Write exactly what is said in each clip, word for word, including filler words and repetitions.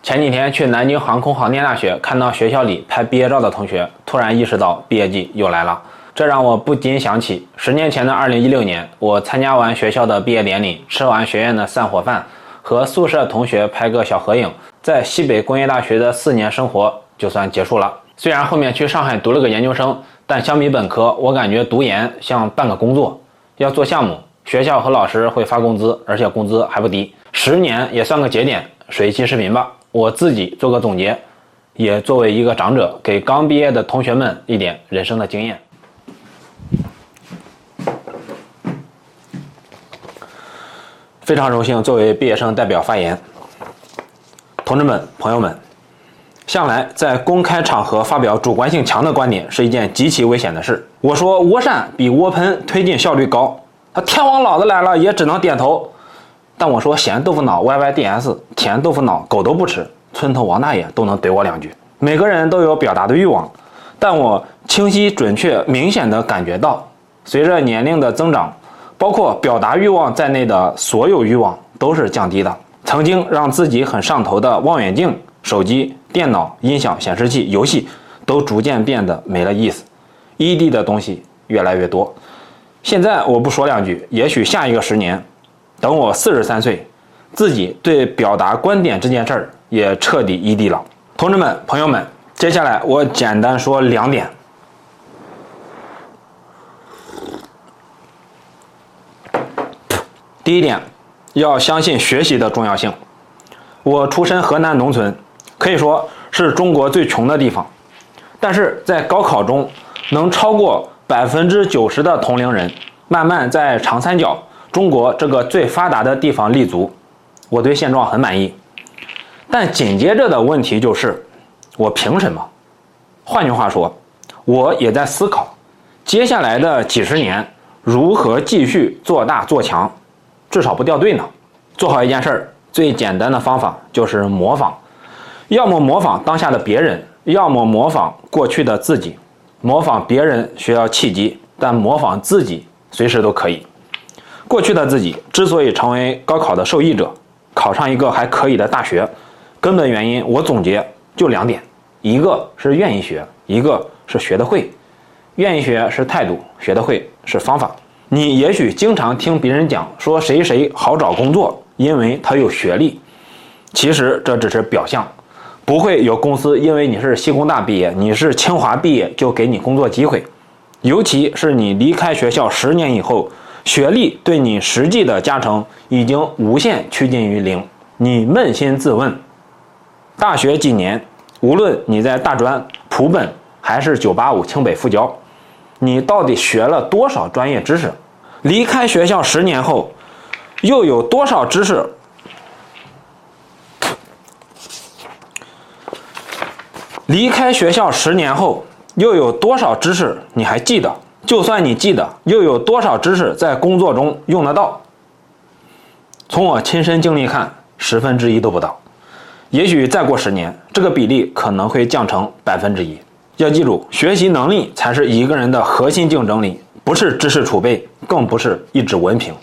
前几天去南京航空航天大学，看到学校里拍毕业照的同学，突然意识到毕业季又来了。这让我不禁想起十年前的二零一六年，我参加完学校的毕业典礼，吃完学院的散伙饭，和宿舍同学拍个小合影，在西北工业大学的四年生活就算结束了。虽然后面去上海读了个研究生，但相比本科，我感觉读研像半个工作，要做项目，学校和老师会发工资，而且工资还不低。十年也算个节点，水一期视频吧，我自己做个总结，也作为一个长者，给刚毕业的同学们一点人生的经验。非常荣幸作为毕业生代表发言。同志们、朋友们，向来在公开场合发表主观性强的观点是一件极其危险的事。我说涡扇比涡喷推进效率高，他天王老子来了也只能点头。但我说咸豆腐脑 Y Y D S， 甜豆腐脑狗都不吃，村头王大爷都能怼我两句。每个人都有表达的欲望，但我清晰、准确、明显地感觉到，随着年龄的增长，包括表达欲望在内的所有欲望都是降低的。曾经让自己很上头的望远镜、手机、电脑、音响、显示器、游戏都逐渐变得没了意思， E D 的东西越来越多。现在我不说两句，也许下一个十年，等我四十三岁，自己对表达观点这件事儿也彻底 E D 了。同志们、朋友们，接下来我简单说两点。第一点，要相信学习的重要性。我出身河南农村，可以说是中国最穷的地方，但是在高考中能超过百分之九十的同龄人慢慢在长三角中国这个最发达的地方立足，我对现状很满意。但紧接着的问题就是，我凭什么？换句话说，我也在思考接下来的几十年如何继续做大做强，至少不掉队呢。做好一件事儿，最简单的方法就是模仿，要么模仿当下的别人，要么模仿过去的自己。模仿别人需要契机，但模仿自己随时都可以。过去的自己之所以成为高考的受益者，考上一个还可以的大学，根本原因我总结就两点，一个是愿意学，一个是学得会。愿意学是态度，学得会是方法。你也许经常听别人讲说谁谁好找工作，因为他有学历，其实这只是表象，不会有公司因为你是西工大毕业，你是清华毕业就给你工作机会。尤其是你离开学校十年以后，学历对你实际的加成已经无限趋近于零。你扪心自问，大学几年，无论你在大专、普本还是九八五清北复交，你到底学了多少专业知识？离开学校十年后，又有多少知识离开学校十年后，又有多少知识你还记得？就算你记得，又有多少知识在工作中用得到？从我亲身经历看，十分之一都不到。也许再过十年，这个比例可能会降成百分之一。要记住，学习能力才是一个人的核心竞争力，不是知识储备，更不是一纸文凭。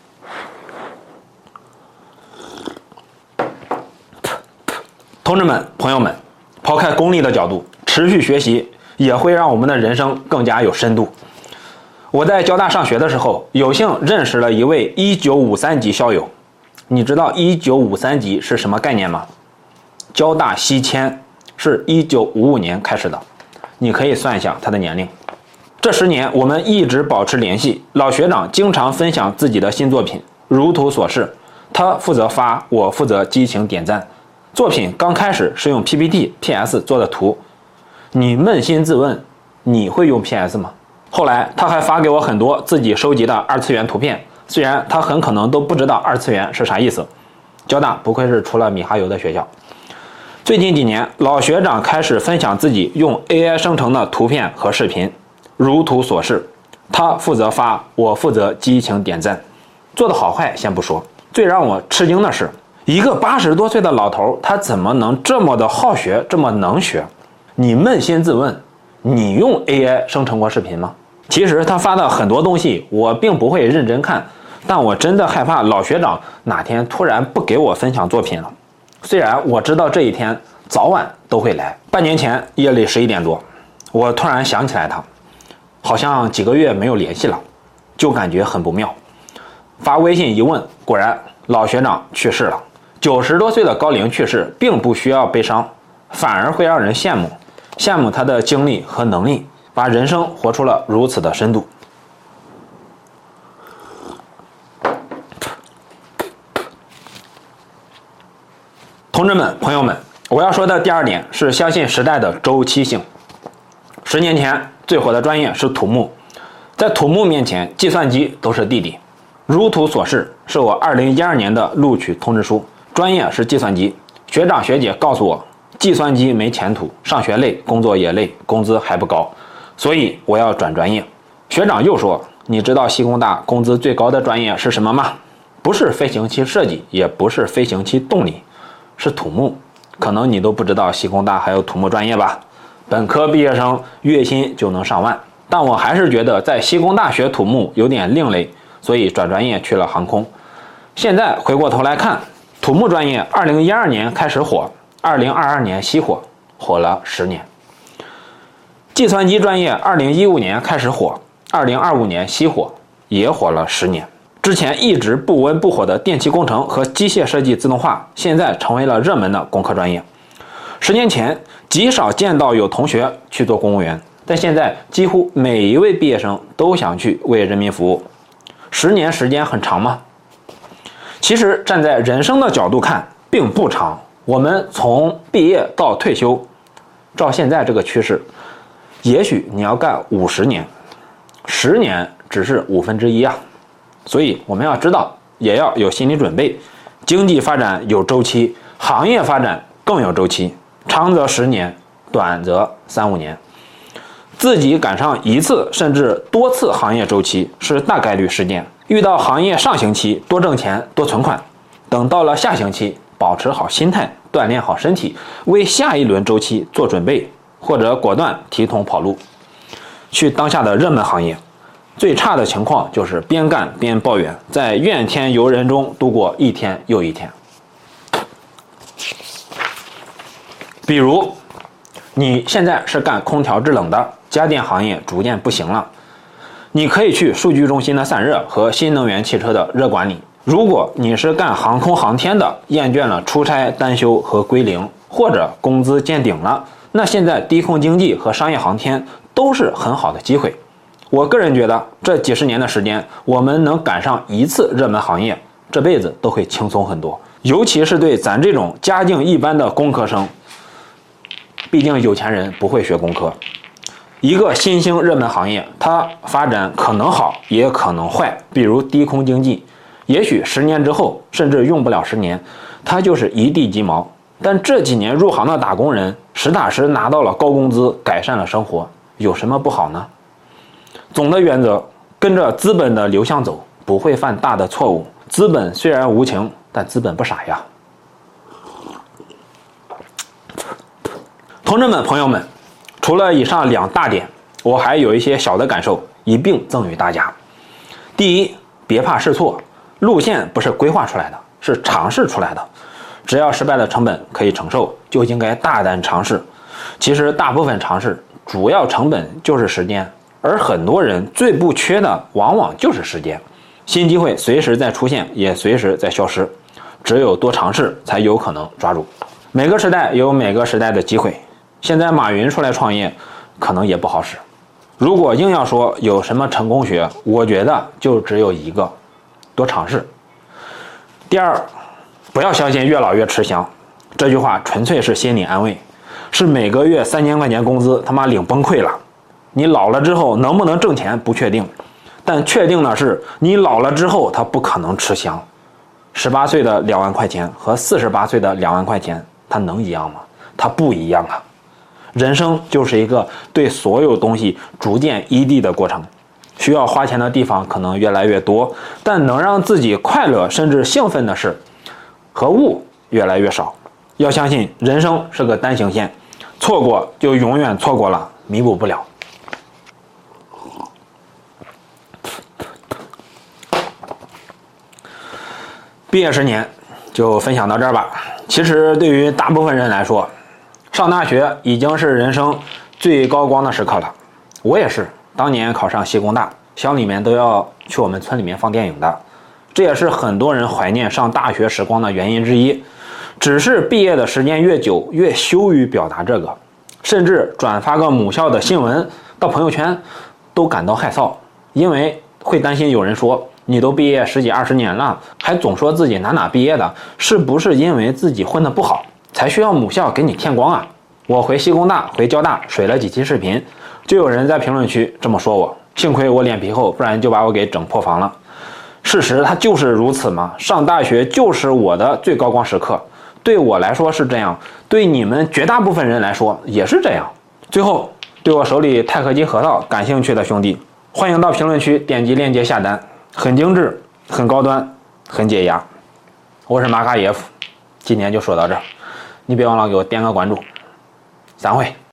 同志们、朋友们，抛开功利的角度，持续学习也会让我们的人生更加有深度。我在交大上学的时候，有幸认识了一位一九五三级校友。你知道一九五三级是什么概念吗？交大西迁是一九五五年开始的，你可以算一下他的年龄。这十年我们一直保持联系，老学长经常分享自己的新作品，如图所示，他负责发，我负责激情点赞。作品刚开始是用 P P T、P S 做的图，你扪心自问，你会用 P S 吗？后来他还发给我很多自己收集的二次元图片，虽然他很可能都不知道二次元是啥意思。交大不愧是出了米哈游的学校。最近几年，老学长开始分享自己用 A I 生成的图片和视频，如图所示，他负责发，我负责激情点赞。做的好坏先不说，最让我吃惊的是，一个八十多岁的老头，他怎么能这么的好学，这么能学？你扪心自问，你用 A I 生成过视频吗？其实他发的很多东西我并不会认真看，但我真的害怕老学长哪天突然不给我分享作品了。 虽然我知道这一天早晚都会来。半年前夜里十一点多，我突然想起来他，好像几个月没有联系了，就感觉很不妙。发微信一问，果然老学长去世了。九十多岁的高龄去世，并不需要悲伤，反而会让人羡慕，羡慕他的精力和能力，把人生活出了如此的深度。同志们、朋友们，我要说的第二点是相信时代的周期性。十年前最火的专业是土木，在土木面前，计算机都是弟弟。如图所示，是我二零一二年的录取通知书，专业是计算机。学长学姐告诉我，计算机没前途，上学累，工作也累，工资还不高，所以我要转专业。学长又说，你知道西工大工资最高的专业是什么吗？不是飞行器设计，也不是飞行器动力，是土木。可能你都不知道西工大还有土木专业吧？本科毕业生月薪就能上万，但我还是觉得在西工大学土木有点另类，所以转专业去了航空。现在回过头来看，土木专业二零一二年开始火，二零二二年熄火，火了十年。计算机专业二零一五年开始火，二零二五年熄火，也火了十年。之前一直不温不火的电气工程和机械设计自动化，现在成为了热门的工科专业。十年前极少见到有同学去做公务员，但现在几乎每一位毕业生都想去为人民服务。十年时间很长吗？其实站在人生的角度看并不长，我们从毕业到退休，照现在这个趋势，也许你要干五十年，十年只是五分之一啊。所以我们要知道，也要有心理准备。经济发展有周期，行业发展更有周期，长则十年，短则三五年。自己赶上一次甚至多次行业周期是大概率事件。遇到行业上行期，多挣钱多存款，等到了下行期，保持好心态，锻炼好身体，为下一轮周期做准备，或者果断提桶跑路，去当下的热门行业。最差的情况就是边干边抱怨，在怨天尤人中度过一天又一天。比如你现在是干空调制冷的，家电行业逐渐不行了，你可以去数据中心的散热和新能源汽车的热管理。如果你是干航空航天的，厌倦了出差单休和归零，或者工资见顶了，那现在低空经济和商业航天都是很好的机会。我个人觉得，这几十年的时间，我们能赶上一次热门行业，这辈子都会轻松很多。尤其是对咱这种家境一般的工科生，毕竟有钱人不会学工科。一个新兴热门行业，它发展可能好，也可能坏。比如低空经济，也许十年之后，甚至用不了十年，它就是一地鸡毛。但这几年入行的打工人，实打实拿到了高工资，改善了生活，有什么不好呢？总的原则，跟着资本的流向走，不会犯大的错误。资本虽然无情，但资本不傻呀。同志们、朋友们，除了以上两大点，我还有一些小的感受，一并赠与大家。第一，别怕试错，路线不是规划出来的，是尝试出来的。只要失败的成本可以承受，就应该大胆尝试。其实大部分尝试，主要成本就是时间。而很多人最不缺的往往就是时间，新机会随时在出现，也随时在消失，只有多尝试才有可能抓住。每个时代有每个时代的机会，现在马云出来创业可能也不好使。如果硬要说有什么成功学，我觉得就只有一个，多尝试。第二，不要相信越老越吃香，这句话纯粹是心理安慰，是每个月三千块钱工资他妈领崩溃了。你老了之后能不能挣钱不确定，但确定的是你老了之后它不可能吃香。十八岁的两万块钱和四十八岁的两万块钱它能一样吗？它不一样啊。人生就是一个对所有东西逐渐依地的过程，需要花钱的地方可能越来越多，但能让自己快乐甚至兴奋的事和物越来越少。要相信人生是个单行线，错过就永远错过了，弥补不了。毕业十年就分享到这儿吧， 其实对于大部分人来说，上大学已经是人生最高光的时刻了。我也是，当年考上西工大，乡里面都要去我们村里面放电影的，这也是很多人怀念上大学时光的原因之一。只是毕业的时间越久，越羞于表达这个，甚至转发个母校的新闻到朋友圈都感到害臊，因为会担心有人说你都毕业十几二十年了，还总说自己哪哪毕业的，是不是因为自己混得不好才需要母校给你添光啊？我回西工大回交大水了几期视频，就有人在评论区这么说我，幸亏我脸皮厚，不然就把我给整破防了。事实它就是如此嘛，上大学就是我的最高光时刻，对我来说是这样，对你们绝大部分人来说也是这样。最后，对我手里钛合金核桃感兴趣的兄弟，欢迎到评论区点击链接下单，很精致，很高端，很解压。我是马卡耶夫，今天就说到这儿，你别忘了给我点个关注，散会。